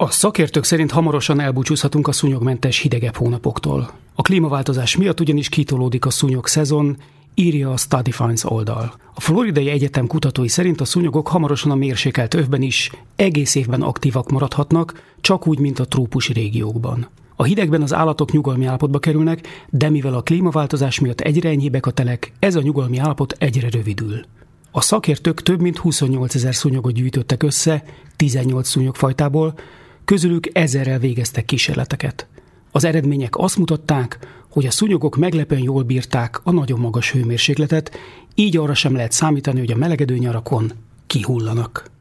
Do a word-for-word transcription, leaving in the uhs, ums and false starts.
A szakértők szerint hamarosan elbúcsúzhatunk a szúnyogmentes, hidegebb hónapoktól. A klímaváltozás miatt ugyanis kitolódik a szúnyog szezon, írja a Study Finds oldal. A Floridai Egyetem kutatói szerint a szúnyogok hamarosan a mérsékelt övben is egész évben aktívak maradhatnak, csak úgy, mint a trópusi régiókban. A hidegben az állatok nyugalmi állapotba kerülnek, de mivel a klímaváltozás miatt egyre enyhébbek a telek, ez a nyugalmi állapot egyre rövidül. A szakértők több mint huszonnyolcezer szúnyogot gyűjtöttek össze, tizennyolc szúnyogfajtából, közülük ezerrel végeztek kísérleteket. Az eredmények azt mutatták, hogy a szúnyogok meglepően jól bírták a nagyon magas hőmérsékletet, így arra sem lehet számítani, hogy a melegedő nyarakon kihullanak.